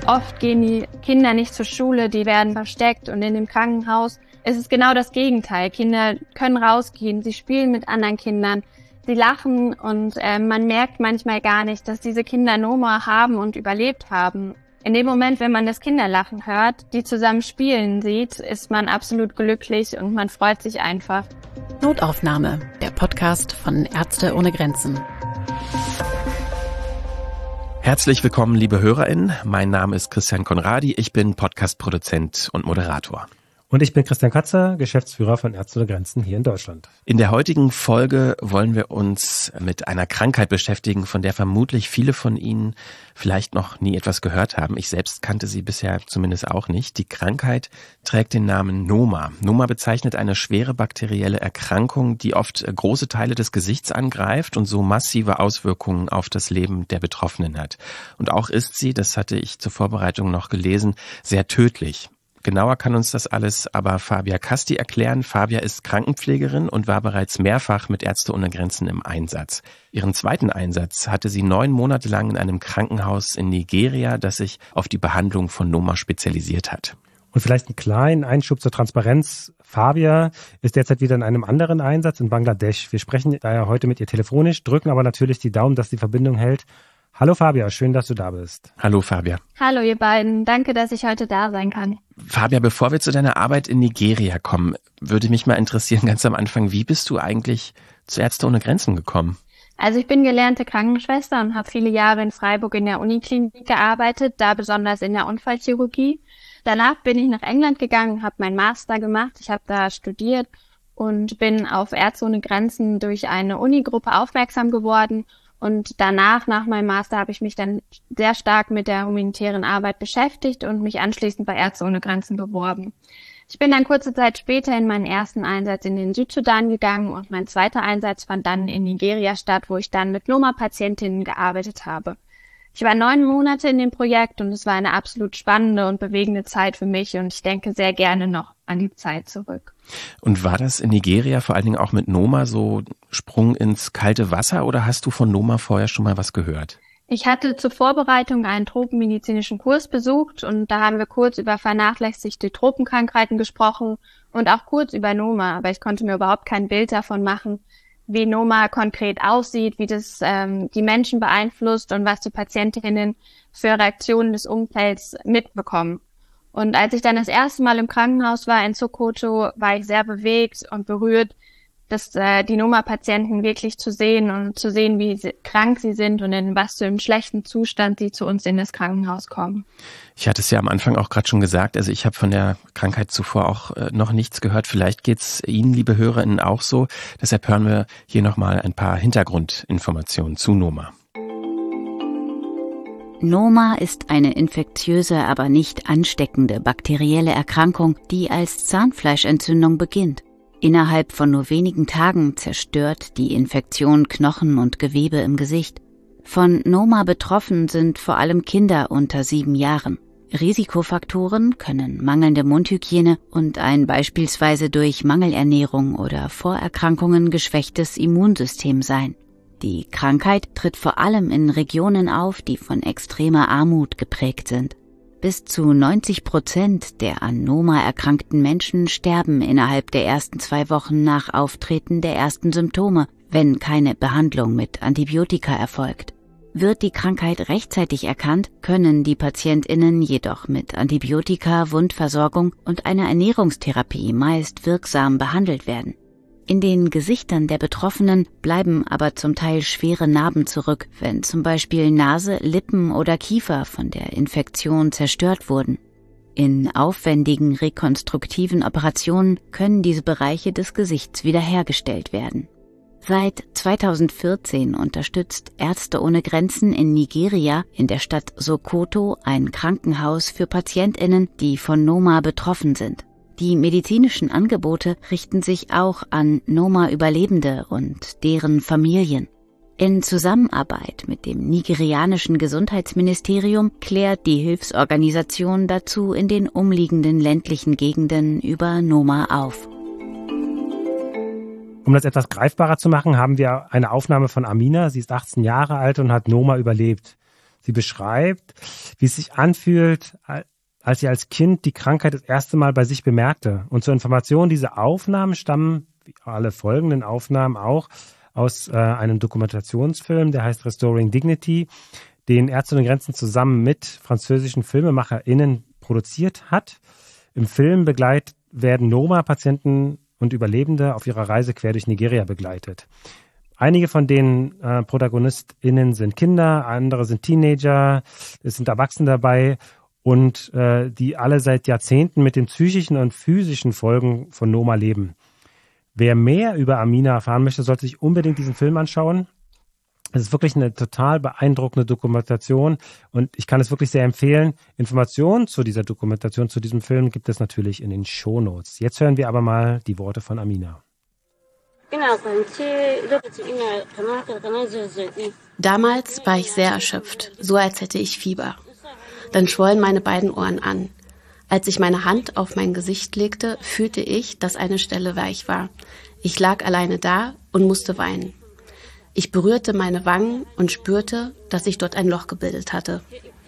Oft gehen die Kinder nicht zur Schule, die werden versteckt und in dem Krankenhaus ist es genau das Gegenteil. Kinder können rausgehen, sie spielen mit anderen Kindern, sie lachen und man merkt manchmal gar nicht, dass diese Kinder Noma haben und überlebt haben. In dem Moment, wenn man das Kinderlachen hört, die zusammen spielen sieht, ist man absolut glücklich und man freut sich einfach. Notaufnahme, der Podcast von Ärzte ohne Grenzen. Herzlich willkommen, liebe HörerInnen. Mein Name ist Christian Conradi. Ich bin Podcast-Produzent und Moderator. Und ich bin Christian Katzer, Geschäftsführer von Ärzte ohne Grenzen hier in Deutschland. In der heutigen Folge wollen wir uns mit einer Krankheit beschäftigen, von der vermutlich viele von Ihnen vielleicht noch nie etwas gehört haben. Ich selbst kannte sie bisher zumindest auch nicht. Die Krankheit trägt den Namen Noma. Noma bezeichnet eine schwere bakterielle Erkrankung, die oft große Teile des Gesichts angreift und so massive Auswirkungen auf das Leben der Betroffenen hat. Und auch ist sie, das hatte ich zur Vorbereitung noch gelesen, sehr tödlich. Genauer kann uns das alles aber Fabia Casti erklären. Fabia ist Krankenpflegerin und war bereits mehrfach mit Ärzte ohne Grenzen im Einsatz. Ihren zweiten Einsatz hatte sie 9 Monate lang in einem Krankenhaus in Nigeria, das sich auf die Behandlung von Noma spezialisiert hat. Und vielleicht einen kleinen Einschub zur Transparenz. Fabia ist derzeit wieder in einem anderen Einsatz in Bangladesch. Wir sprechen daher heute mit ihr telefonisch, drücken aber natürlich die Daumen, dass die Verbindung hält. Hallo Fabia, schön, dass du da bist. Hallo Fabia. Hallo ihr beiden, danke, dass ich heute da sein kann. Fabia, bevor wir zu deiner Arbeit in Nigeria kommen, würde mich mal interessieren, ganz am Anfang, wie bist du eigentlich zu Ärzte ohne Grenzen gekommen? Also ich bin gelernte Krankenschwester und habe viele Jahre in Freiburg in der Uniklinik gearbeitet, da besonders in der Unfallchirurgie. Danach bin ich nach England gegangen, habe meinen Master gemacht, ich habe da studiert und bin auf Ärzte ohne Grenzen durch eine Unigruppe aufmerksam geworden. Und danach, nach meinem Master, habe ich mich dann sehr stark mit der humanitären Arbeit beschäftigt und mich anschließend bei Ärzte ohne Grenzen beworben. Ich bin dann kurze Zeit später in meinen ersten Einsatz in den Südsudan gegangen und mein zweiter Einsatz fand dann in Nigeria statt, wo ich dann mit Noma-Patientinnen gearbeitet habe. Ich war 9 Monate in dem Projekt und es war eine absolut spannende und bewegende Zeit für mich und ich denke sehr gerne noch an die Zeit zurück. Und war das in Nigeria vor allen Dingen auch mit Noma so Sprung ins kalte Wasser oder hast du von Noma vorher schon mal was gehört? Ich hatte zur Vorbereitung einen tropenmedizinischen Kurs besucht und da haben wir kurz über vernachlässigte Tropenkrankheiten gesprochen und auch kurz über Noma, aber ich konnte mir überhaupt kein Bild davon machen, wie Noma konkret aussieht, wie das die Menschen beeinflusst und was die Patientinnen für Reaktionen des Umfelds mitbekommen. Und als ich dann das erste Mal im Krankenhaus war in Sokoto, war ich sehr bewegt und berührt, dass die Noma-Patienten wirklich zu sehen und zu sehen, wie krank sie sind und in was für einem schlechten Zustand sie zu uns in das Krankenhaus kommen. Ich hatte es ja am Anfang auch gerade schon gesagt, also ich habe von der Krankheit zuvor auch noch nichts gehört. Vielleicht geht's Ihnen, liebe HörerInnen, auch so. Deshalb hören wir hier nochmal ein paar Hintergrundinformationen zu Noma. Noma ist eine infektiöse, aber nicht ansteckende bakterielle Erkrankung, die als Zahnfleischentzündung beginnt. Innerhalb von nur wenigen Tagen zerstört die Infektion Knochen und Gewebe im Gesicht. Von Noma betroffen sind vor allem Kinder unter 7 Jahren. Risikofaktoren können mangelnde Mundhygiene und ein beispielsweise durch Mangelernährung oder Vorerkrankungen geschwächtes Immunsystem sein. Die Krankheit tritt vor allem in Regionen auf, die von extremer Armut geprägt sind. Bis zu 90% der an Noma erkrankten Menschen sterben innerhalb der ersten 2 Wochen nach Auftreten der ersten Symptome, wenn keine Behandlung mit Antibiotika erfolgt. Wird die Krankheit rechtzeitig erkannt, können die PatientInnen jedoch mit Antibiotika, Wundversorgung und einer Ernährungstherapie meist wirksam behandelt werden. In den Gesichtern der Betroffenen bleiben aber zum Teil schwere Narben zurück, wenn zum Beispiel Nase, Lippen oder Kiefer von der Infektion zerstört wurden. In aufwendigen rekonstruktiven Operationen können diese Bereiche des Gesichts wiederhergestellt werden. Seit 2014 unterstützt Ärzte ohne Grenzen in Nigeria in der Stadt Sokoto ein Krankenhaus für PatientInnen, die von Noma betroffen sind. Die medizinischen Angebote richten sich auch an Noma-Überlebende und deren Familien. In Zusammenarbeit mit dem nigerianischen Gesundheitsministerium klärt die Hilfsorganisation dazu in den umliegenden ländlichen Gegenden über Noma auf. Um das etwas greifbarer zu machen, haben wir eine Aufnahme von Amina. Sie ist 18 Jahre alt und hat Noma überlebt. Sie beschreibt, wie es sich anfühlt, als sie als Kind die Krankheit das erste Mal bei sich bemerkte. Und zur Information, diese Aufnahmen stammen, wie alle folgenden Aufnahmen auch, aus einem Dokumentationsfilm, der heißt Restoring Dignity, den Ärzte ohne Grenzen zusammen mit französischen FilmemacherInnen produziert hat. Im Film werden Noma-Patienten und Überlebende auf ihrer Reise quer durch Nigeria begleitet. Einige von den ProtagonistInnen sind Kinder, andere sind Teenager, es sind Erwachsene dabei und die alle seit Jahrzehnten mit den psychischen und physischen Folgen von Noma leben. Wer mehr über Amina erfahren möchte, sollte sich unbedingt diesen Film anschauen. Es ist wirklich eine total beeindruckende Dokumentation und ich kann es wirklich sehr empfehlen. Informationen zu dieser Dokumentation, zu diesem Film gibt es natürlich in den Shownotes. Jetzt hören wir aber mal die Worte von Amina. Damals war ich sehr erschöpft, so als hätte ich Fieber. Dann schwollen meine beiden Ohren an. Als ich meine Hand auf mein Gesicht legte, fühlte ich, dass eine Stelle weich war. Ich lag alleine da und musste weinen. Ich berührte meine Wangen und spürte, dass sich dort ein Loch gebildet hatte.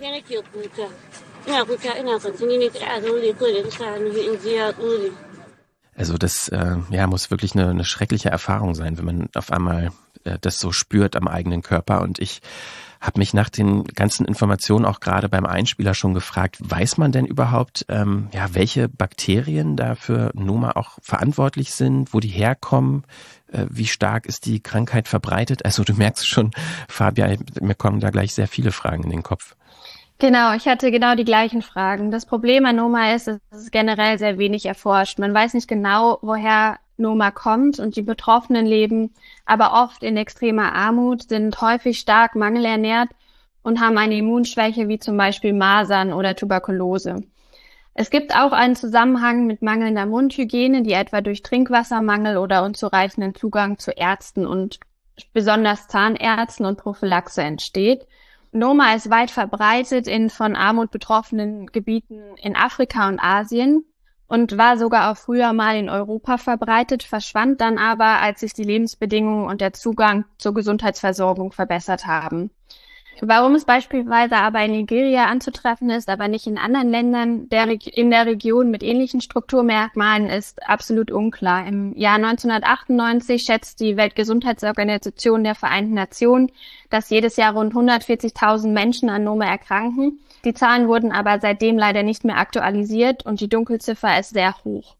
Also das muss wirklich eine schreckliche Erfahrung sein, wenn man auf einmal das so spürt am eigenen Körper. Und ich habe mich nach den ganzen Informationen auch gerade beim Einspieler schon gefragt, weiß man denn überhaupt, welche Bakterien da für Noma auch verantwortlich sind, wo die herkommen, wie stark ist die Krankheit verbreitet? Also du merkst schon, Fabia, mir kommen da gleich sehr viele Fragen in den Kopf. Genau, ich hatte genau die gleichen Fragen. Das Problem an Noma ist, es ist generell sehr wenig erforscht. Man weiß nicht genau, woher Noma kommt und die Betroffenen leben aber oft in extremer Armut, sind häufig stark mangelernährt und haben eine Immunschwäche wie zum Beispiel Masern oder Tuberkulose. Es gibt auch einen Zusammenhang mit mangelnder Mundhygiene, die etwa durch Trinkwassermangel oder unzureichenden Zugang zu Ärzten und besonders Zahnärzten und Prophylaxe entsteht. Noma ist weit verbreitet in von Armut betroffenen Gebieten in Afrika und Asien und war sogar auch früher mal in Europa verbreitet, verschwand dann aber, als sich die Lebensbedingungen und der Zugang zur Gesundheitsversorgung verbessert haben. Warum es beispielsweise aber in Nigeria anzutreffen ist, aber nicht in anderen Ländern in der Region mit ähnlichen Strukturmerkmalen, ist absolut unklar. Im Jahr 1998 schätzt die Weltgesundheitsorganisation der Vereinten Nationen, dass jedes Jahr rund 140.000 Menschen an Noma erkranken. Die Zahlen wurden aber seitdem leider nicht mehr aktualisiert und die Dunkelziffer ist sehr hoch.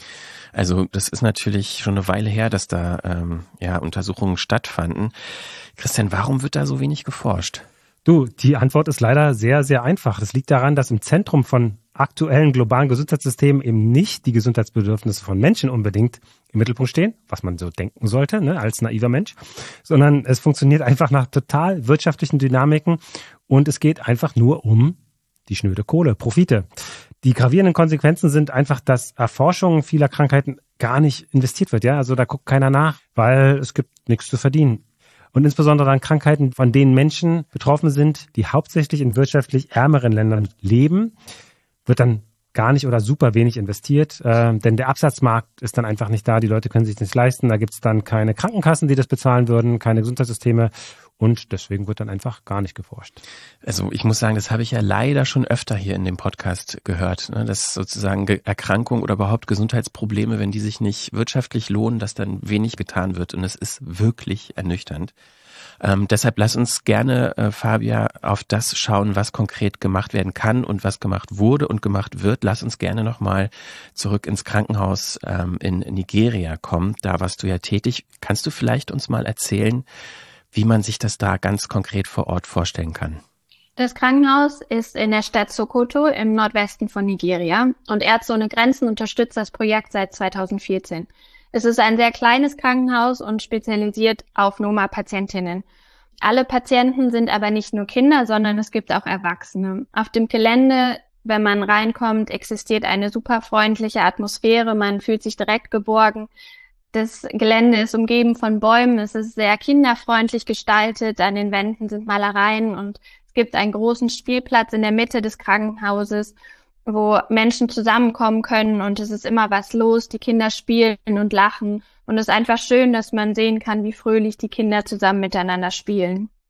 Also das ist natürlich schon eine Weile her, dass da Untersuchungen stattfanden. Christian, warum wird da so wenig geforscht? Du, die Antwort ist leider sehr, sehr einfach. Das liegt daran, dass im Zentrum von aktuellen globalen Gesundheitssystemen eben nicht die Gesundheitsbedürfnisse von Menschen unbedingt im Mittelpunkt stehen, was man so denken sollte, als naiver Mensch, sondern es funktioniert einfach nach total wirtschaftlichen Dynamiken und es geht einfach nur um die schnöde Kohle, Profite. Die gravierenden Konsequenzen sind einfach, dass Erforschung vieler Krankheiten gar nicht investiert wird. Ja, also da guckt keiner nach, weil es gibt nichts zu verdienen. Und insbesondere an Krankheiten, von denen Menschen betroffen sind, die hauptsächlich in wirtschaftlich ärmeren Ländern leben, wird dann gar nicht oder super wenig investiert, denn der Absatzmarkt ist dann einfach nicht da. Die Leute können sich nicht leisten. Da gibt es dann keine Krankenkassen, die das bezahlen würden, keine Gesundheitssysteme. Und deswegen wird dann einfach gar nicht geforscht. Also ich muss sagen, das habe ich ja leider schon öfter hier in dem Podcast gehört, dass sozusagen Erkrankungen oder überhaupt Gesundheitsprobleme, wenn die sich nicht wirtschaftlich lohnen, dass dann wenig getan wird. Und es ist wirklich ernüchternd. Deshalb lass uns gerne, Fabia, auf das schauen, was konkret gemacht werden kann und was gemacht wurde und gemacht wird. Lass uns gerne nochmal zurück ins Krankenhaus in Nigeria kommen. Da warst du ja tätig. Kannst du vielleicht uns mal erzählen, wie man sich das da ganz konkret vor Ort vorstellen kann? Das Krankenhaus ist in der Stadt Sokoto im Nordwesten von Nigeria und Ärzte ohne Grenzen unterstützt das Projekt seit 2014. Es ist ein sehr kleines Krankenhaus und spezialisiert auf Noma-Patientinnen. Alle Patienten sind aber nicht nur Kinder, sondern es gibt auch Erwachsene. Auf dem Gelände, wenn man reinkommt, existiert eine super freundliche Atmosphäre, man fühlt sich direkt geborgen. Das Gelände ist umgeben von Bäumen, es ist sehr kinderfreundlich gestaltet, an den Wänden sind Malereien und es gibt einen großen Spielplatz in der Mitte des Krankenhauses, wo Menschen zusammenkommen können und es ist immer was los, die Kinder spielen und lachen und es ist einfach schön, dass man sehen kann, wie fröhlich die Kinder zusammen miteinander spielen.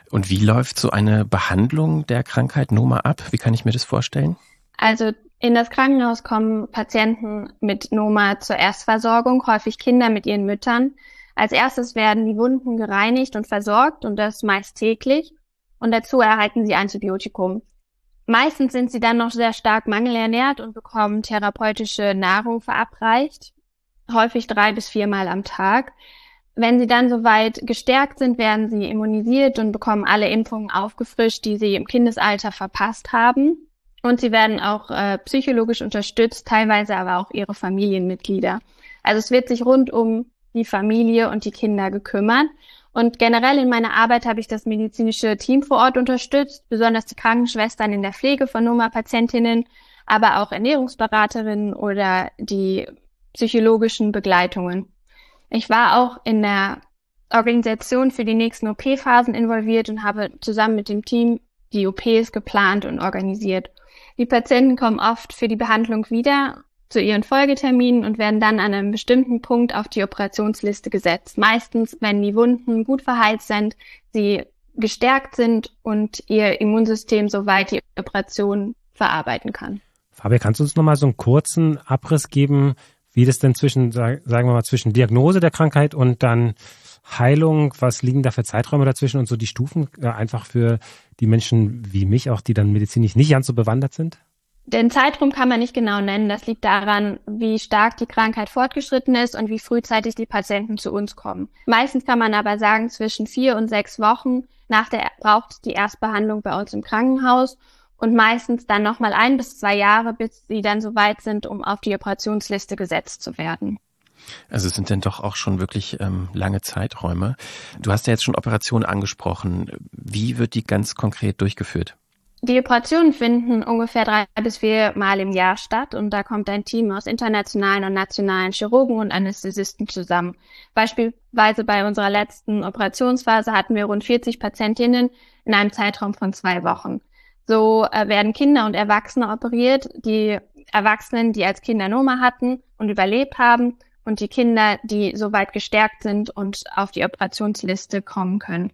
Und wie läuft so eine Behandlung der Krankheit Noma ab? Wie kann ich mir das vorstellen? Also in das Krankenhaus kommen Patienten mit Noma zur Erstversorgung, häufig Kinder mit ihren Müttern. Als erstes werden die Wunden gereinigt und versorgt und das meist täglich. Und dazu erhalten sie Antibiotikum. Meistens sind sie dann noch sehr stark mangelernährt und bekommen therapeutische Nahrung verabreicht, häufig 3 bis 4 Mal am Tag. Wenn sie dann soweit gestärkt sind, werden sie immunisiert und bekommen alle Impfungen aufgefrischt, die sie im Kindesalter verpasst haben. Und sie werden auch psychologisch unterstützt, teilweise aber auch ihre Familienmitglieder. Also es wird sich rund um die Familie und die Kinder gekümmert. Und generell in meiner Arbeit habe ich das medizinische Team vor Ort unterstützt, besonders die Krankenschwestern in der Pflege von Noma-Patientinnen, aber auch Ernährungsberaterinnen oder die psychologischen Begleitungen. Ich war auch in der Organisation für die nächsten OP-Phasen involviert und habe zusammen mit dem Team die OPs geplant und organisiert. Die Patienten kommen oft für die Behandlung wieder zu ihren Folgeterminen und werden dann an einem bestimmten Punkt auf die Operationsliste gesetzt. Meistens, wenn die Wunden gut verheilt sind, sie gestärkt sind und ihr Immunsystem soweit die Operation verarbeiten kann. Fabia, kannst du uns nochmal so einen kurzen Abriss geben, wie das denn zwischen Diagnose der Krankheit und dann Heilung, was liegen da für Zeiträume dazwischen und so die Stufen, einfach für die Menschen wie mich auch, die dann medizinisch nicht ganz so bewandert sind? Den Zeitraum kann man nicht genau nennen. Das liegt daran, wie stark die Krankheit fortgeschritten ist und wie frühzeitig die Patienten zu uns kommen. Meistens kann man aber sagen, zwischen 4 und 6 Wochen braucht die Erstbehandlung bei uns im Krankenhaus und meistens dann nochmal 1 bis 2 Jahre, bis sie dann so weit sind, um auf die Operationsliste gesetzt zu werden. Also es sind denn doch auch schon wirklich lange Zeiträume. Du hast ja jetzt schon Operationen angesprochen. Wie wird die ganz konkret durchgeführt? Die Operationen finden ungefähr 3 bis 4 Mal im Jahr statt und da kommt ein Team aus internationalen und nationalen Chirurgen und Anästhesisten zusammen. Beispielsweise bei unserer letzten Operationsphase hatten wir rund 40 Patientinnen in einem Zeitraum von 2 Wochen. So werden Kinder und Erwachsene operiert, die Erwachsenen, die als Kinder Noma hatten und überlebt haben und die Kinder, die soweit gestärkt sind und auf die Operationsliste kommen können.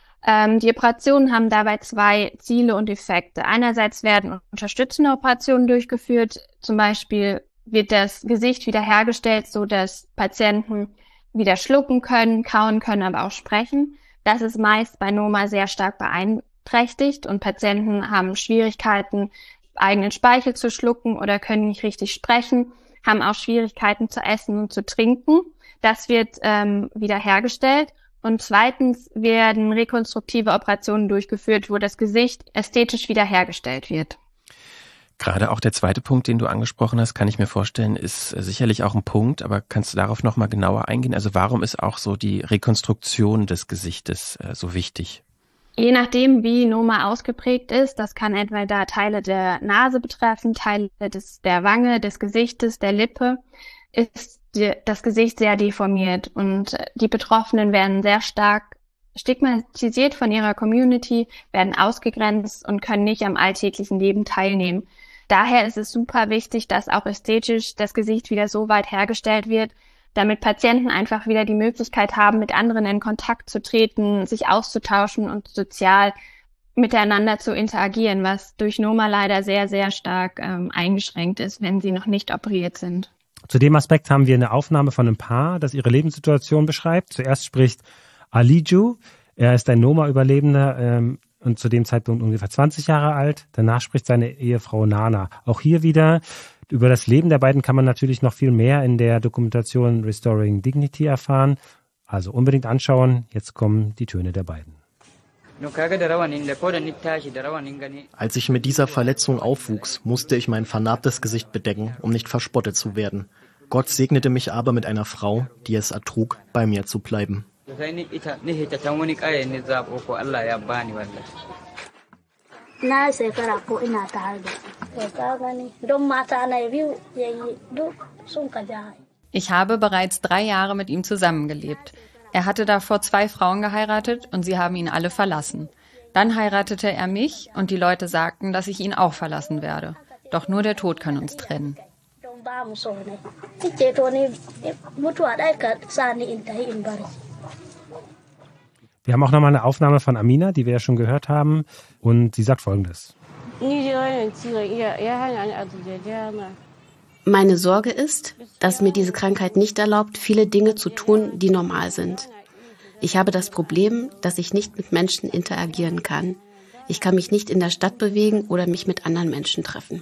Die Operationen haben dabei 2 Ziele und Effekte. Einerseits werden unterstützende Operationen durchgeführt. Zum Beispiel wird das Gesicht wiederhergestellt, so dass Patienten wieder schlucken können, kauen können, aber auch sprechen. Das ist meist bei Noma sehr stark beeinträchtigt und Patienten haben Schwierigkeiten, eigenen Speichel zu schlucken oder können nicht richtig sprechen, haben auch Schwierigkeiten zu essen und zu trinken. Das wird wiederhergestellt. Und zweitens werden rekonstruktive Operationen durchgeführt, wo das Gesicht ästhetisch wiederhergestellt wird. Gerade auch der zweite Punkt, den du angesprochen hast, kann ich mir vorstellen, ist sicherlich auch ein Punkt, aber kannst du darauf nochmal genauer eingehen? Also warum ist auch so die Rekonstruktion des Gesichtes so wichtig? Je nachdem, wie Noma ausgeprägt ist, das kann entweder Teile der Nase betreffen, Teile der Wange, des Gesichtes, der Lippe, ist das Gesicht sehr deformiert und die Betroffenen werden sehr stark stigmatisiert von ihrer Community, werden ausgegrenzt und können nicht am alltäglichen Leben teilnehmen. Daher ist es super wichtig, dass auch ästhetisch das Gesicht wieder so weit hergestellt wird, damit Patienten einfach wieder die Möglichkeit haben, mit anderen in Kontakt zu treten, sich auszutauschen und sozial miteinander zu interagieren, was durch Noma leider sehr, sehr stark eingeschränkt ist, wenn sie noch nicht operiert sind. Zu dem Aspekt haben wir eine Aufnahme von einem Paar, das ihre Lebenssituation beschreibt. Zuerst spricht Aliju. Er ist ein Noma-Überlebender und zu dem Zeitpunkt ungefähr 20 Jahre alt. Danach spricht seine Ehefrau Nana. Auch hier wieder über das Leben der beiden kann man natürlich noch viel mehr in der Dokumentation Restoring Dignity erfahren. Also unbedingt anschauen. Jetzt kommen die Töne der beiden. Als ich mit dieser Verletzung aufwuchs, musste ich mein vernarbtes Gesicht bedecken, um nicht verspottet zu werden. Gott segnete mich aber mit einer Frau, die es ertrug, bei mir zu bleiben. Ich habe bereits 3 Jahre mit ihm zusammengelebt. Er hatte davor 2 Frauen geheiratet und sie haben ihn alle verlassen. Dann heiratete er mich und die Leute sagten, dass ich ihn auch verlassen werde. Doch nur der Tod kann uns trennen. Wir haben auch nochmal eine Aufnahme von Amina, die wir ja schon gehört haben. Und sie sagt Folgendes. Meine Sorge ist, dass mir diese Krankheit nicht erlaubt, viele Dinge zu tun, die normal sind. Ich habe das Problem, dass ich nicht mit Menschen interagieren kann. Ich kann mich nicht in der Stadt bewegen oder mich mit anderen Menschen treffen.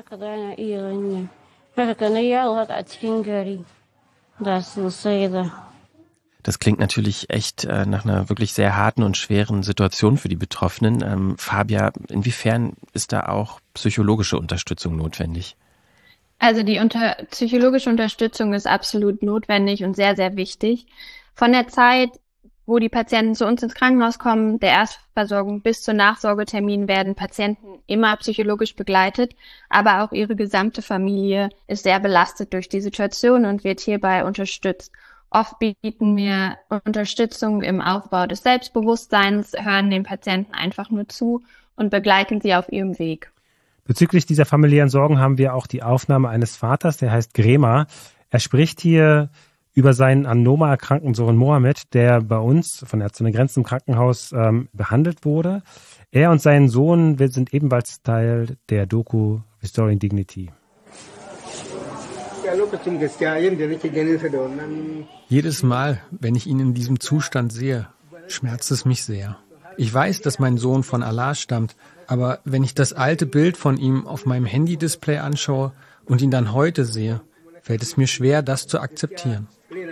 Das klingt natürlich echt nach einer wirklich sehr harten und schweren Situation für die Betroffenen. Fabia, inwiefern ist da auch psychologische Unterstützung notwendig? Also die psychologische Unterstützung ist absolut notwendig und sehr, sehr wichtig. Von der Zeit, wo die Patienten zu uns ins Krankenhaus kommen, der Erstversorgung bis zur Nachsorgetermin werden Patienten immer psychologisch begleitet, aber auch ihre gesamte Familie ist sehr belastet durch die Situation und wird hierbei unterstützt. Oft bieten wir Unterstützung im Aufbau des Selbstbewusstseins, hören den Patienten einfach nur zu und begleiten sie auf ihrem Weg. Bezüglich dieser familiären Sorgen haben wir auch die Aufnahme eines Vaters, der heißt Grema. Er spricht hier über seinen an Noma erkrankten Sohn Mohammed, der bei uns von Ärzte ohne Grenzen im Krankenhaus behandelt wurde. Er und sein Sohn sind ebenfalls Teil der Doku Restoring Dignity. Jedes Mal, wenn ich ihn in diesem Zustand sehe, schmerzt es mich sehr. Ich weiß, dass mein Sohn von Allah stammt, aber wenn ich das alte Bild von ihm auf meinem Handy-Display anschaue und ihn dann heute sehe, fällt es mir schwer, das zu akzeptieren.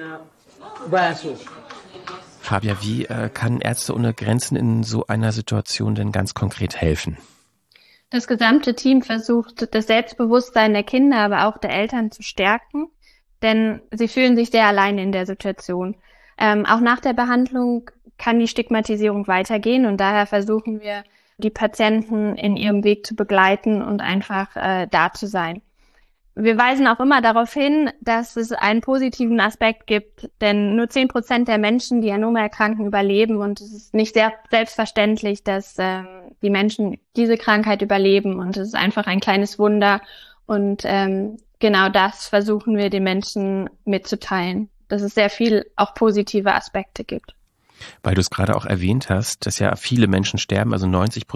Fabia, wie kann Ärzte ohne Grenzen in so einer Situation denn ganz konkret helfen? Das gesamte Team versucht, das Selbstbewusstsein der Kinder, aber auch der Eltern zu stärken, denn sie fühlen sich sehr allein in der Situation. Auch nach der Behandlung kann die Stigmatisierung weitergehen und daher versuchen wir, die Patienten in ihrem Weg zu begleiten und einfach da zu sein. Wir weisen auch immer darauf hin, dass es einen positiven Aspekt gibt, denn nur 10% der Menschen, die an Noma erkranken, überleben und es ist nicht sehr selbstverständlich, dass die Menschen diese Krankheit überleben und es ist einfach ein kleines Wunder und genau das versuchen wir den Menschen mitzuteilen, dass es sehr viel auch positive Aspekte gibt. Weil du es gerade auch erwähnt hast, dass ja viele Menschen sterben, also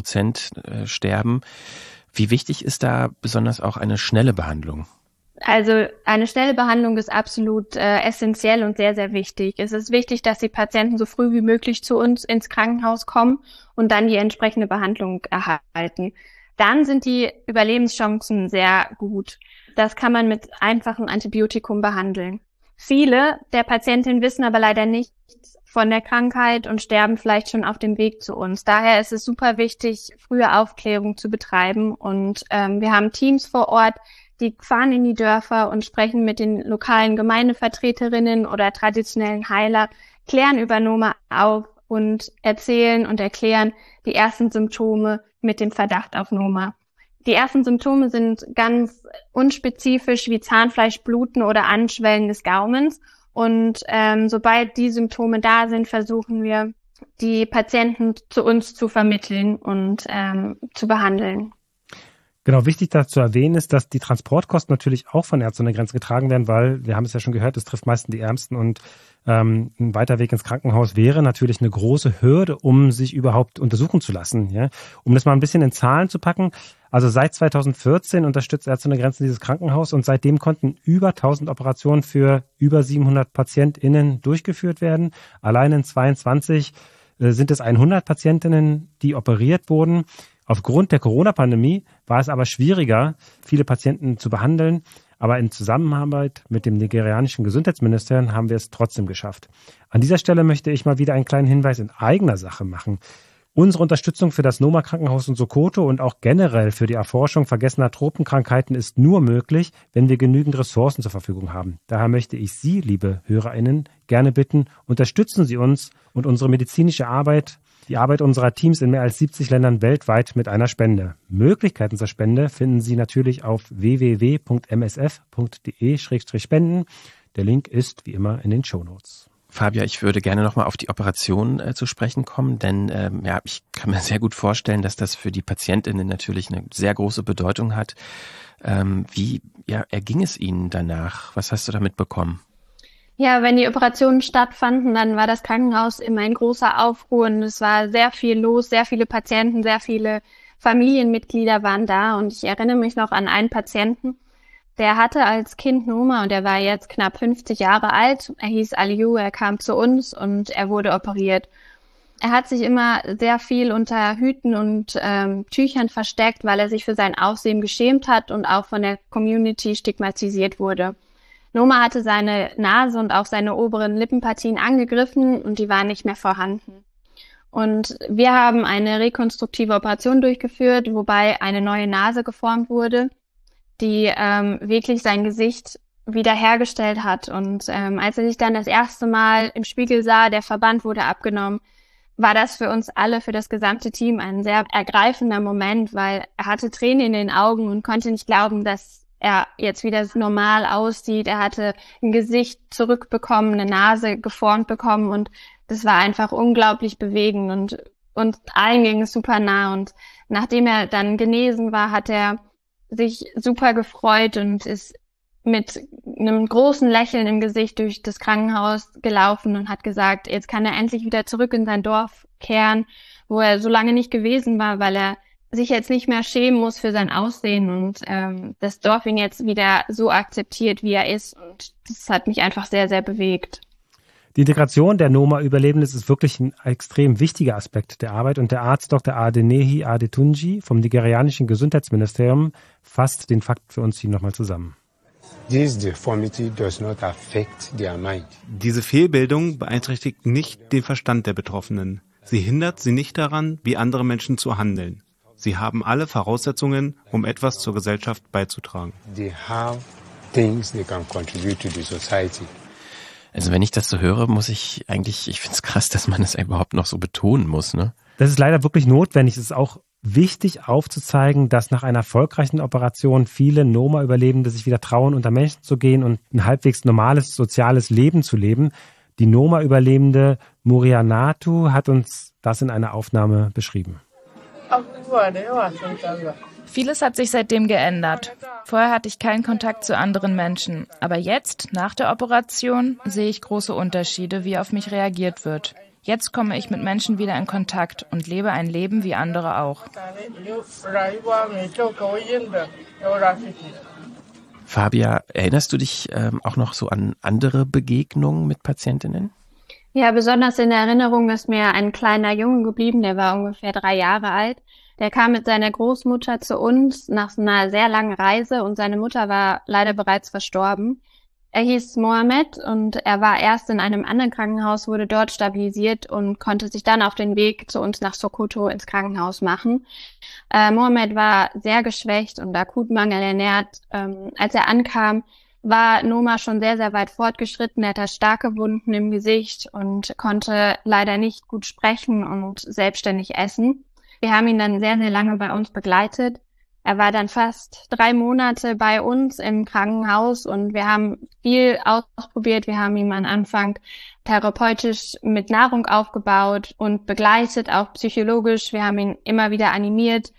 90% sterben. Wie wichtig ist da besonders auch eine schnelle Behandlung? Also eine schnelle Behandlung ist absolut essentiell und sehr, sehr wichtig. Es ist wichtig, dass die Patienten so früh wie möglich zu uns ins Krankenhaus kommen und dann die entsprechende Behandlung erhalten. Dann sind die Überlebenschancen sehr gut. Das kann man mit einfachem Antibiotikum behandeln. Viele der Patientinnen wissen aber leider nichts von der Krankheit und sterben vielleicht schon auf dem Weg zu uns. Daher ist es super wichtig, frühe Aufklärung zu betreiben und wir haben Teams vor Ort, die fahren in die Dörfer und sprechen mit den lokalen Gemeindevertreterinnen oder traditionellen Heiler, klären über Noma auf und erzählen und erklären die ersten Symptome mit dem Verdacht auf Noma. Die ersten Symptome sind ganz unspezifisch wie Zahnfleischbluten oder Anschwellen des Gaumens. Und sobald die Symptome da sind, versuchen wir, die Patienten zu uns zu vermitteln und zu behandeln. Genau, wichtig da zu erwähnen ist, dass die Transportkosten natürlich auch von Ärzte ohne Grenzen getragen werden, weil, wir haben es ja schon gehört, es trifft meistens die Ärmsten und ein weiter Weg ins Krankenhaus wäre natürlich eine große Hürde, um sich überhaupt untersuchen zu lassen. Ja? Um das mal ein bisschen in Zahlen zu packen, also seit 2014 unterstützt Ärzte ohne Grenzen dieses Krankenhaus und seitdem konnten über 1000 Operationen für über 700 PatientInnen durchgeführt werden. Allein in 22 sind es 100 Patientinnen, die operiert wurden. Aufgrund der Corona-Pandemie war es aber schwieriger, viele Patienten zu behandeln. Aber in Zusammenarbeit mit dem nigerianischen Gesundheitsministerium haben wir es trotzdem geschafft. An dieser Stelle möchte ich mal wieder einen kleinen Hinweis in eigener Sache machen. Unsere Unterstützung für das Noma-Krankenhaus in Sokoto und auch generell für die Erforschung vergessener Tropenkrankheiten ist nur möglich, wenn wir genügend Ressourcen zur Verfügung haben. Daher möchte ich Sie, liebe HörerInnen, gerne bitten, unterstützen Sie uns und unsere medizinische Arbeit, die Arbeit unserer Teams in mehr als 70 Ländern weltweit mit einer Spende. Möglichkeiten zur Spende finden Sie natürlich auf www.msf.de/spenden. Der Link ist wie immer in den Shownotes. Fabia, ich würde gerne nochmal auf die Operation zu sprechen kommen, denn ich kann mir sehr gut vorstellen, dass das für die PatientInnen natürlich eine sehr große Bedeutung hat. Wie erging es Ihnen danach? Was hast du damit bekommen? Ja, wenn die Operationen stattfanden, dann war das Krankenhaus immer in großer Aufruhr und es war sehr viel los, sehr viele Patienten, sehr viele Familienmitglieder waren da und ich erinnere mich noch an einen Patienten, der hatte als Kind Noma und er war jetzt knapp 50 Jahre alt. Er hieß Aliou, er kam zu uns und er wurde operiert. Er hat sich immer sehr viel unter Hüten und Tüchern versteckt, weil er sich für sein Aussehen geschämt hat und auch von der Community stigmatisiert wurde. Noma hatte seine Nase und auch seine oberen Lippenpartien angegriffen und die waren nicht mehr vorhanden. Und wir haben eine rekonstruktive Operation durchgeführt, wobei eine neue Nase geformt wurde, die wirklich sein Gesicht wiederhergestellt hat. Und als er sich dann das erste Mal im Spiegel sah, der Verband wurde abgenommen, war das für uns alle, für das gesamte Team ein sehr ergreifender Moment, weil er hatte Tränen in den Augen und konnte nicht glauben, dass er jetzt wieder normal aussieht. Er hatte ein Gesicht zurückbekommen, eine Nase geformt bekommen und das war einfach unglaublich bewegend und uns allen ging es super nah. Und nachdem er dann genesen war, hat er sich super gefreut und ist mit einem großen Lächeln im Gesicht durch das Krankenhaus gelaufen und hat gesagt, jetzt kann er endlich wieder zurück in sein Dorf kehren, wo er so lange nicht gewesen war, weil er sich jetzt nicht mehr schämen muss für sein Aussehen und das Dorf ihn jetzt wieder so akzeptiert, wie er ist. Und das hat mich einfach sehr, sehr bewegt. Die Integration der Noma-Überlebenden ist wirklich ein extrem wichtiger Aspekt der Arbeit und der Arzt Dr. Adeneyi Adetunji vom nigerianischen Gesundheitsministerium fasst den Fakt für uns hier nochmal zusammen. Diese Fehlbildung beeinträchtigt nicht den Verstand der Betroffenen. Sie hindert sie nicht daran, wie andere Menschen zu handeln. Sie haben alle Voraussetzungen, um etwas zur Gesellschaft beizutragen. Also wenn ich das so höre, ich finde es krass, dass man es überhaupt noch so betonen muss, ne? Das ist leider wirklich notwendig. Es ist auch wichtig aufzuzeigen, dass nach einer erfolgreichen Operation viele Noma-Überlebende sich wieder trauen, unter Menschen zu gehen und ein halbwegs normales soziales Leben zu leben. Die Noma-Überlebende Murianatu hat uns das in einer Aufnahme beschrieben. Vieles hat sich seitdem geändert. Vorher hatte ich keinen Kontakt zu anderen Menschen. Aber jetzt, nach der Operation, sehe ich große Unterschiede, wie auf mich reagiert wird. Jetzt komme ich mit Menschen wieder in Kontakt und lebe ein Leben wie andere auch. Fabia, erinnerst du dich auch noch so an andere Begegnungen mit Patientinnen? Ja, besonders in der Erinnerung ist mir ein kleiner Junge geblieben, der war ungefähr 3 Jahre alt. Der kam mit seiner Großmutter zu uns nach einer sehr langen Reise und seine Mutter war leider bereits verstorben. Er hieß Mohammed und er war erst in einem anderen Krankenhaus, wurde dort stabilisiert und konnte sich dann auf den Weg zu uns nach Sokoto ins Krankenhaus machen. Mohammed war sehr geschwächt und akut mangelernährt. Als er ankam, war Noma schon sehr, sehr weit fortgeschritten. Er hatte starke Wunden im Gesicht und konnte leider nicht gut sprechen und selbstständig essen. Wir haben ihn dann sehr, sehr lange bei uns begleitet. Er war dann fast 3 Monate bei uns im Krankenhaus und wir haben viel ausprobiert. Wir haben ihn am Anfang therapeutisch mit Nahrung aufgebaut und begleitet, auch psychologisch. Wir haben ihn immer wieder animiert,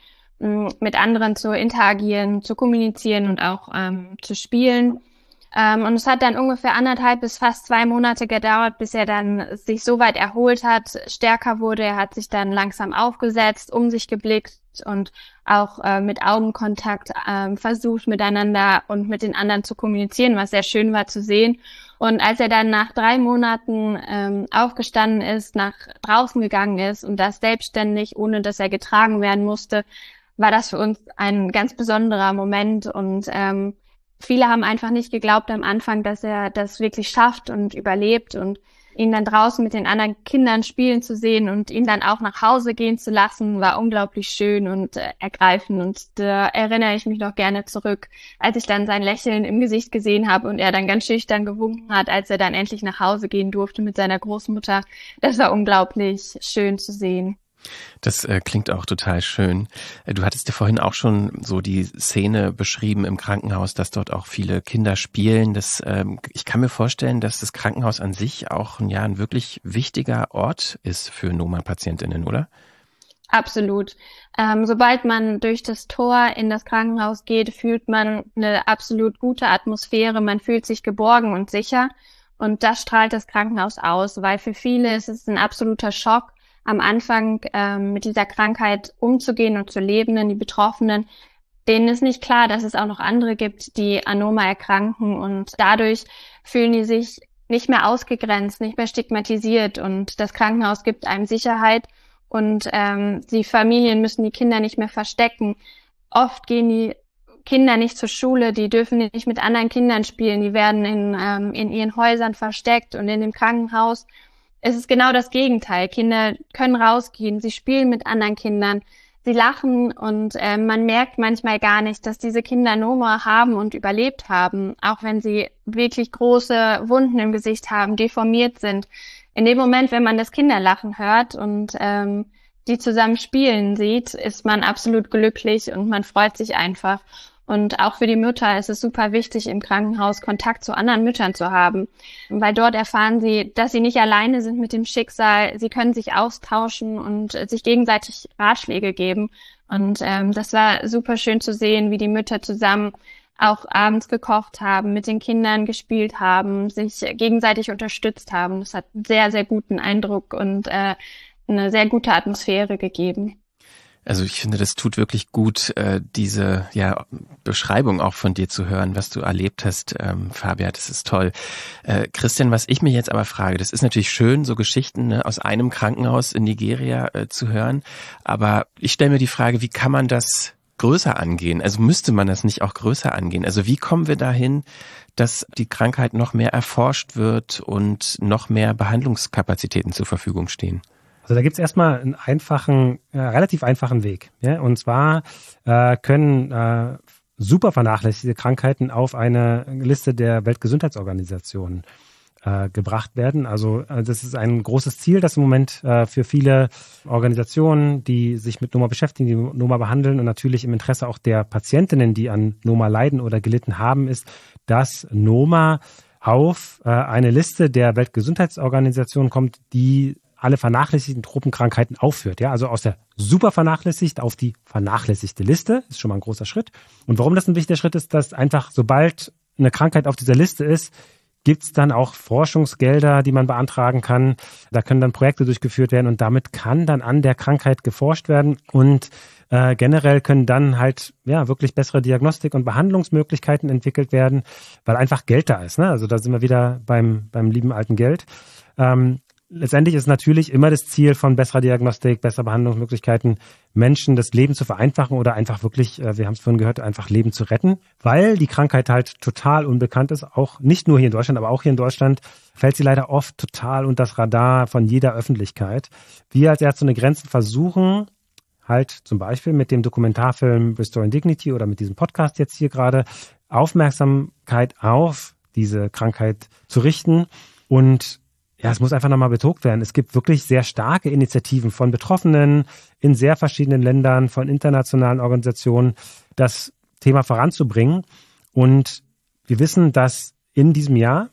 mit anderen zu interagieren, zu kommunizieren und auch zu spielen. Und es hat dann ungefähr 1,5 bis fast 2 Monate gedauert, bis er dann sich so weit erholt hat, stärker wurde. Er hat sich dann langsam aufgesetzt, um sich geblickt und auch mit Augenkontakt versucht, miteinander und mit den anderen zu kommunizieren, was sehr schön war zu sehen. Und als er dann nach 3 Monaten aufgestanden ist, nach draußen gegangen ist und das selbstständig, ohne dass er getragen werden musste, war das für uns ein ganz besonderer Moment und viele haben einfach nicht geglaubt am Anfang, dass er das wirklich schafft und überlebt und ihn dann draußen mit den anderen Kindern spielen zu sehen und ihn dann auch nach Hause gehen zu lassen, war unglaublich schön und ergreifend und da erinnere ich mich noch gerne zurück, als ich dann sein Lächeln im Gesicht gesehen habe und er dann ganz schüchtern gewunken hat, als er dann endlich nach Hause gehen durfte mit seiner Großmutter. Das war unglaublich schön zu sehen. Das klingt auch total schön. Du hattest ja vorhin auch schon so die Szene beschrieben im Krankenhaus, dass dort auch viele Kinder spielen. Ich kann mir vorstellen, dass das Krankenhaus an sich auch ein wirklich wichtiger Ort ist für Noma-PatientInnen, oder? Absolut. Sobald man durch das Tor in das Krankenhaus geht, fühlt man eine absolut gute Atmosphäre. Man fühlt sich geborgen und sicher. Und das strahlt das Krankenhaus aus, weil für viele ist es ein absoluter Schock, am Anfang mit dieser Krankheit umzugehen und zu leben, denn die Betroffenen, denen ist nicht klar, dass es auch noch andere gibt, die an Noma erkranken, und dadurch fühlen die sich nicht mehr ausgegrenzt, nicht mehr stigmatisiert, und das Krankenhaus gibt einem Sicherheit, und die Familien müssen die Kinder nicht mehr verstecken. Oft gehen die Kinder nicht zur Schule, die dürfen nicht mit anderen Kindern spielen, die werden in ihren Häusern versteckt, und in dem Krankenhaus ist es genau das Gegenteil. Kinder können rausgehen, sie spielen mit anderen Kindern, sie lachen, und man merkt manchmal gar nicht, dass diese Kinder Noma haben und überlebt haben, auch wenn sie wirklich große Wunden im Gesicht haben, deformiert sind. In dem Moment, wenn man das Kinderlachen hört und die zusammen spielen sieht, ist man absolut glücklich und man freut sich einfach. Und auch für die Mütter ist es super wichtig, im Krankenhaus Kontakt zu anderen Müttern zu haben, weil dort erfahren sie, dass sie nicht alleine sind mit dem Schicksal. Sie können sich austauschen und sich gegenseitig Ratschläge geben. Und das war super schön zu sehen, wie die Mütter zusammen auch abends gekocht haben, mit den Kindern gespielt haben, sich gegenseitig unterstützt haben. Das hat einen sehr, sehr guten Eindruck und eine sehr gute Atmosphäre gegeben. Also ich finde, das tut wirklich gut, diese Beschreibung auch von dir zu hören, was du erlebt hast, Fabia, das ist toll. Christian, was ich mich jetzt aber frage, das ist natürlich schön, so Geschichten aus einem Krankenhaus in Nigeria zu hören, aber ich stelle mir die Frage, wie kann man das größer angehen? Also müsste man das nicht auch größer angehen? Also wie kommen wir dahin, dass die Krankheit noch mehr erforscht wird und noch mehr Behandlungskapazitäten zur Verfügung stehen? Also da gibt's erstmal einen relativ einfachen Weg. Ja? Und zwar können super vernachlässigte Krankheiten auf eine Liste der Weltgesundheitsorganisation gebracht werden. Also das ist ein großes Ziel, das im Moment für viele Organisationen, die sich mit Noma beschäftigen, die Noma behandeln und natürlich im Interesse auch der Patientinnen, die an Noma leiden oder gelitten haben, ist, dass Noma auf eine Liste der Weltgesundheitsorganisation kommt, die alle vernachlässigten Tropenkrankheiten aufführt. Ja, also aus der super vernachlässigt auf die vernachlässigte Liste, ist schon mal ein großer Schritt. Und warum das ein wichtiger Schritt ist, dass einfach sobald eine Krankheit auf dieser Liste ist, gibt's dann auch Forschungsgelder, die man beantragen kann. Da können dann Projekte durchgeführt werden und damit kann dann an der Krankheit geforscht werden und generell können dann halt wirklich bessere Diagnostik- und Behandlungsmöglichkeiten entwickelt werden, weil einfach Geld da ist. Ne? Also da sind wir wieder beim lieben alten Geld. Letztendlich ist natürlich immer das Ziel von besserer Diagnostik, besserer Behandlungsmöglichkeiten, Menschen das Leben zu vereinfachen oder einfach wirklich, wir haben es vorhin gehört, einfach Leben zu retten, weil die Krankheit halt total unbekannt ist, auch nicht nur hier in Deutschland, aber auch hier in Deutschland fällt sie leider oft total unter das Radar von jeder Öffentlichkeit. Wir als Ärzte ohne Grenzen versuchen halt zum Beispiel mit dem Dokumentarfilm Restoring Dignity oder mit diesem Podcast jetzt hier gerade Aufmerksamkeit auf diese Krankheit zu richten und es muss einfach nochmal betont werden. Es gibt wirklich sehr starke Initiativen von Betroffenen in sehr verschiedenen Ländern, von internationalen Organisationen, das Thema voranzubringen. Und wir wissen, dass in diesem Jahr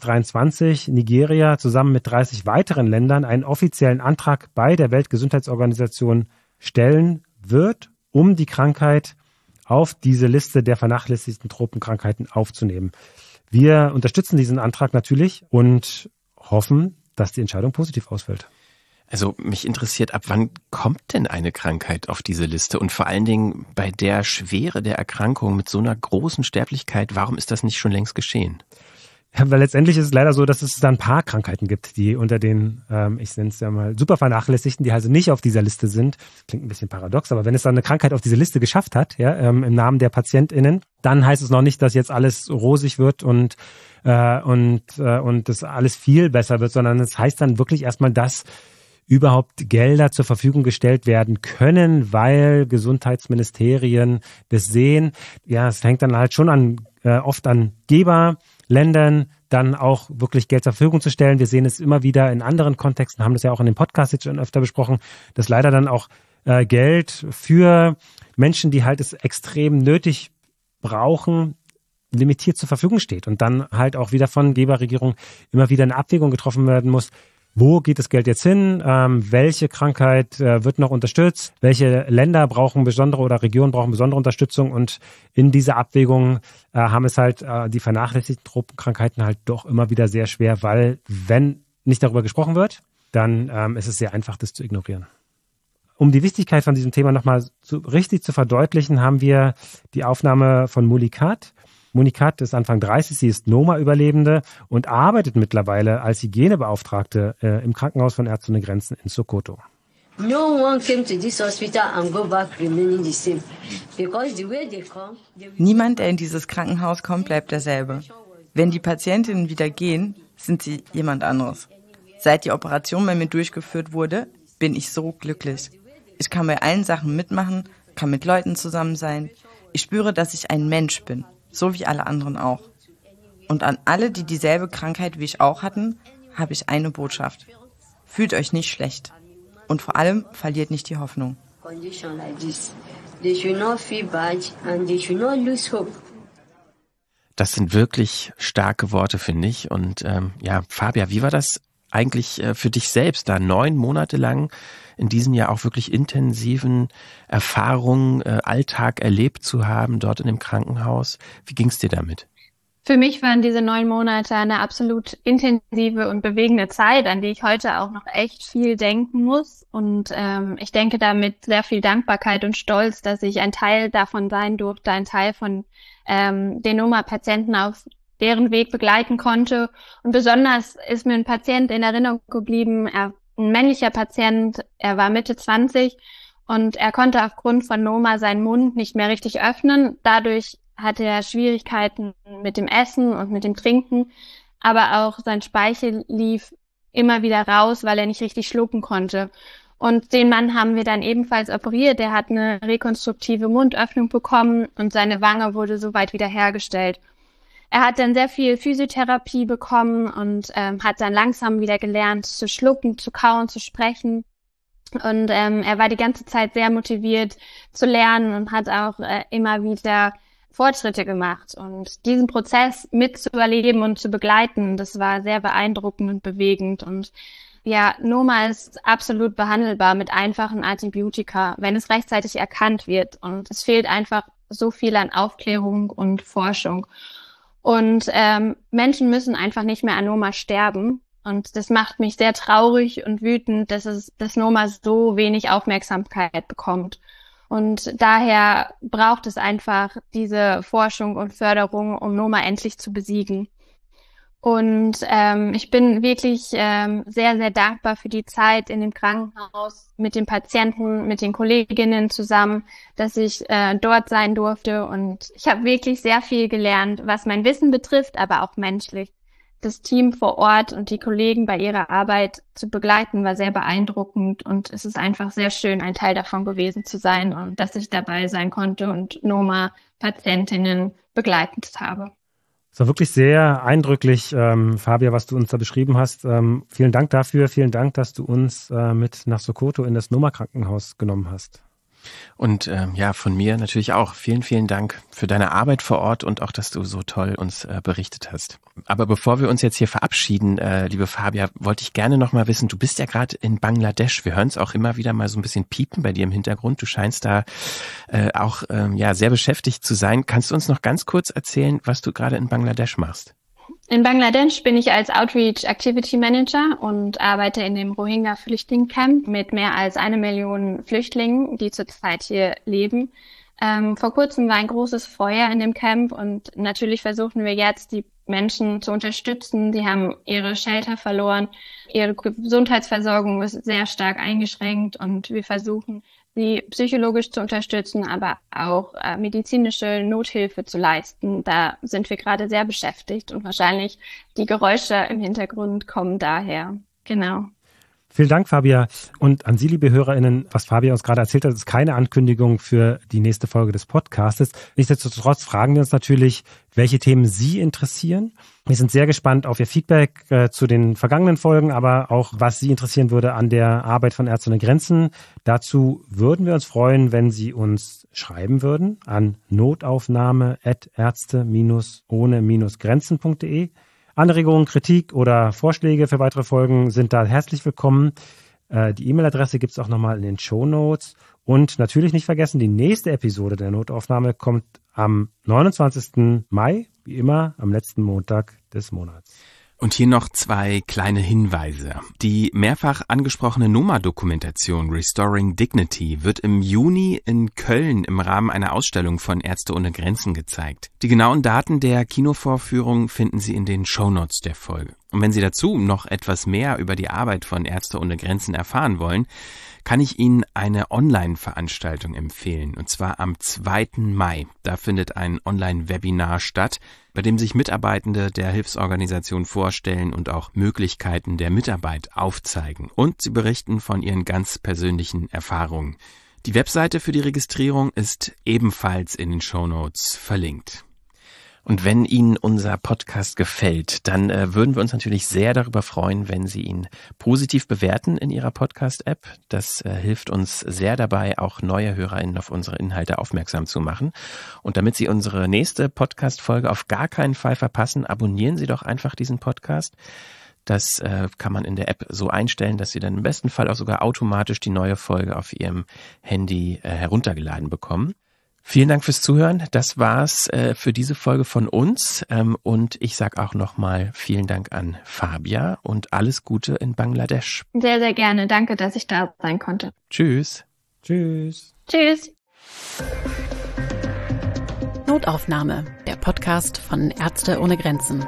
2023 Nigeria zusammen mit 30 weiteren Ländern einen offiziellen Antrag bei der Weltgesundheitsorganisation stellen wird, um die Krankheit auf diese Liste der vernachlässigten Tropenkrankheiten aufzunehmen. Wir unterstützen diesen Antrag natürlich und hoffen, dass die Entscheidung positiv ausfällt. Also mich interessiert, ab wann kommt denn eine Krankheit auf diese Liste? Und vor allen Dingen bei der Schwere der Erkrankung mit so einer großen Sterblichkeit, warum ist das nicht schon längst geschehen? Ja, weil letztendlich ist es leider so, dass es da ein paar Krankheiten gibt, die unter den, ich nenne es ja mal, super vernachlässigten, die also nicht auf dieser Liste sind. Das klingt ein bisschen paradox, aber wenn es dann eine Krankheit auf diese Liste geschafft hat, im Namen der PatientInnen, dann heißt es noch nicht, dass jetzt alles rosig wird und das alles viel besser wird, sondern es heißt dann wirklich erstmal, dass überhaupt Gelder zur Verfügung gestellt werden können, weil Gesundheitsministerien das sehen. Ja, es hängt dann halt schon oft an Geberländern, dann auch wirklich Geld zur Verfügung zu stellen. Wir sehen es immer wieder in anderen Kontexten, haben das ja auch in dem Podcast jetzt schon öfter besprochen, dass leider dann auch Geld für Menschen, die halt es extrem nötig brauchen, limitiert zur Verfügung steht und dann halt auch wieder von Geberregierung immer wieder eine Abwägung getroffen werden muss. Wo geht das Geld jetzt hin? Welche Krankheit wird noch unterstützt? Welche Länder brauchen besondere oder Regionen brauchen besondere Unterstützung? Und in dieser Abwägung haben es halt die vernachlässigten Tropenkrankheiten halt doch immer wieder sehr schwer, weil wenn nicht darüber gesprochen wird, dann ist es sehr einfach, das zu ignorieren. Um die Wichtigkeit von diesem Thema nochmal richtig zu verdeutlichen, haben wir die Aufnahme von Mulikat. Mulikat ist Anfang 30, sie ist Noma-Überlebende und arbeitet mittlerweile als Hygienebeauftragte im Krankenhaus von Ärzte ohne Grenzen in Sokoto. Niemand, der in dieses Krankenhaus kommt, bleibt derselbe. Wenn die Patientinnen wieder gehen, sind sie jemand anderes. Seit die Operation bei mir durchgeführt wurde, bin ich so glücklich. Ich kann bei allen Sachen mitmachen, kann mit Leuten zusammen sein. Ich spüre, dass ich ein Mensch bin, so wie alle anderen auch. Und an alle, die dieselbe Krankheit wie ich auch hatten, habe ich eine Botschaft. Fühlt euch nicht schlecht. Und vor allem verliert nicht die Hoffnung. Das sind wirklich starke Worte, finde ich. Und Fabia, wie war das eigentlich für dich selbst, da 9 Monate lang in diesen ja auch wirklich intensiven Erfahrungen, Alltag erlebt zu haben, dort in dem Krankenhaus? Wie ging es dir damit? Für mich waren diese 9 Monate eine absolut intensive und bewegende Zeit, an die ich heute auch noch echt viel denken muss. Und ich denke da mit sehr viel Dankbarkeit und Stolz, dass ich ein Teil davon sein durfte, ein Teil von den Noma-Patienten auf deren Weg begleiten konnte. Und besonders ist mir ein Patient in Erinnerung geblieben, ein männlicher Patient, er war Mitte 20 und er konnte aufgrund von Noma seinen Mund nicht mehr richtig öffnen. Dadurch hatte er Schwierigkeiten mit dem Essen und mit dem Trinken, aber auch sein Speichel lief immer wieder raus, weil er nicht richtig schlucken konnte. Und den Mann haben wir dann ebenfalls operiert. Der hat eine rekonstruktive Mundöffnung bekommen und seine Wange wurde soweit wiederhergestellt. Er hat dann sehr viel Physiotherapie bekommen und hat dann langsam wieder gelernt zu schlucken, zu kauen, zu sprechen. Und er war die ganze Zeit sehr motiviert zu lernen und hat auch immer wieder Fortschritte gemacht. Und diesen Prozess mitzuerleben und zu begleiten, das war sehr beeindruckend und bewegend. Und ja, Noma ist absolut behandelbar mit einfachen Antibiotika, wenn es rechtzeitig erkannt wird. Und es fehlt einfach so viel an Aufklärung und Forschung. Und Menschen müssen einfach nicht mehr an Noma sterben. Und das macht mich sehr traurig und wütend, dass Noma so wenig Aufmerksamkeit bekommt. Und daher braucht es einfach diese Forschung und Förderung, um Noma endlich zu besiegen. Und ich bin wirklich sehr, sehr dankbar für die Zeit in dem Krankenhaus mit den Patienten, mit den Kolleginnen zusammen, dass ich dort sein durfte. Und ich habe wirklich sehr viel gelernt, was mein Wissen betrifft, aber auch menschlich. Das Team vor Ort und die Kollegen bei ihrer Arbeit zu begleiten, war sehr beeindruckend. Und es ist einfach sehr schön, ein Teil davon gewesen zu sein und dass ich dabei sein konnte und Noma-Patientinnen begleitet habe. Es war wirklich sehr eindrücklich, Fabia, was du uns da beschrieben hast. Vielen Dank dafür. Vielen Dank, dass du uns mit nach Sokoto in das Noma-Krankenhaus genommen hast. Und von mir natürlich auch. Vielen, vielen Dank für deine Arbeit vor Ort und auch, dass du so toll uns berichtet hast. Aber bevor wir uns jetzt hier verabschieden, liebe Fabia, wollte ich gerne noch mal wissen, du bist ja gerade in Bangladesch. Wir hören es auch immer wieder mal so ein bisschen piepen bei dir im Hintergrund. Du scheinst da auch sehr beschäftigt zu sein. Kannst du uns noch ganz kurz erzählen, was du gerade in Bangladesch machst? In Bangladesch bin ich als Outreach Activity Manager und arbeite in dem Rohingya-Flüchtlingscamp mit mehr als 1 Million Flüchtlingen, die zurzeit hier leben. Vor kurzem war ein großes Feuer in dem Camp und natürlich versuchen wir jetzt, die Menschen zu unterstützen. Die haben ihre Shelter verloren, ihre Gesundheitsversorgung ist sehr stark eingeschränkt und wir versuchen, sie psychologisch zu unterstützen, aber auch medizinische Nothilfe zu leisten. Da sind wir gerade sehr beschäftigt und wahrscheinlich die Geräusche im Hintergrund kommen daher. Genau. Vielen Dank, Fabia. Und an Sie, liebe HörerInnen, was Fabia uns gerade erzählt hat, ist keine Ankündigung für die nächste Folge des Podcastes. Nichtsdestotrotz fragen wir uns natürlich, welche Themen Sie interessieren. Wir sind sehr gespannt auf Ihr Feedback zu den vergangenen Folgen, aber auch, was Sie interessieren würde an der Arbeit von Ärzte ohne Grenzen. Dazu würden wir uns freuen, wenn Sie uns schreiben würden an notaufnahme@ärzte-ohne-grenzen.de. Anregungen, Kritik oder Vorschläge für weitere Folgen sind da herzlich willkommen. Die E-Mail-Adresse gibt es auch nochmal in den Shownotes. Und natürlich nicht vergessen, die nächste Episode der Notaufnahme kommt am 29. Mai, wie immer am letzten Montag des Monats. Und hier noch 2 kleine Hinweise. Die mehrfach angesprochene Noma-Dokumentation Restoring Dignity wird im Juni in Köln im Rahmen einer Ausstellung von Ärzte ohne Grenzen gezeigt. Die genauen Daten der Kinovorführung finden Sie in den Shownotes der Folge. Und wenn Sie dazu noch etwas mehr über die Arbeit von Ärzte ohne Grenzen erfahren wollen, kann ich Ihnen eine Online-Veranstaltung empfehlen, und zwar am 2. Mai. Da findet ein Online-Webinar statt, bei dem sich Mitarbeitende der Hilfsorganisation vorstellen und auch Möglichkeiten der Mitarbeit aufzeigen. Und sie berichten von ihren ganz persönlichen Erfahrungen. Die Webseite für die Registrierung ist ebenfalls in den Shownotes verlinkt. Und wenn Ihnen unser Podcast gefällt, dann würden wir uns natürlich sehr darüber freuen, wenn Sie ihn positiv bewerten in Ihrer Podcast-App. Das hilft uns sehr dabei, auch neue HörerInnen auf unsere Inhalte aufmerksam zu machen. Und damit Sie unsere nächste Podcast-Folge auf gar keinen Fall verpassen, abonnieren Sie doch einfach diesen Podcast. Das kann man in der App so einstellen, dass Sie dann im besten Fall auch sogar automatisch die neue Folge auf Ihrem Handy heruntergeladen bekommen. Vielen Dank fürs Zuhören. Das war's für diese Folge von uns. Und ich sage auch nochmal vielen Dank an Fabia und alles Gute in Bangladesch. Sehr, sehr gerne. Danke, dass ich da sein konnte. Tschüss. Tschüss. Tschüss. Notaufnahme, der Podcast von Ärzte ohne Grenzen.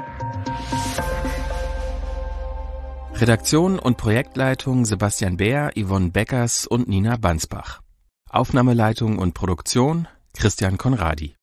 Redaktion und Projektleitung Sebastian Beer, Yvonne Beckers und Nina Bansbach. Aufnahmeleitung und Produktion Christian Conradi.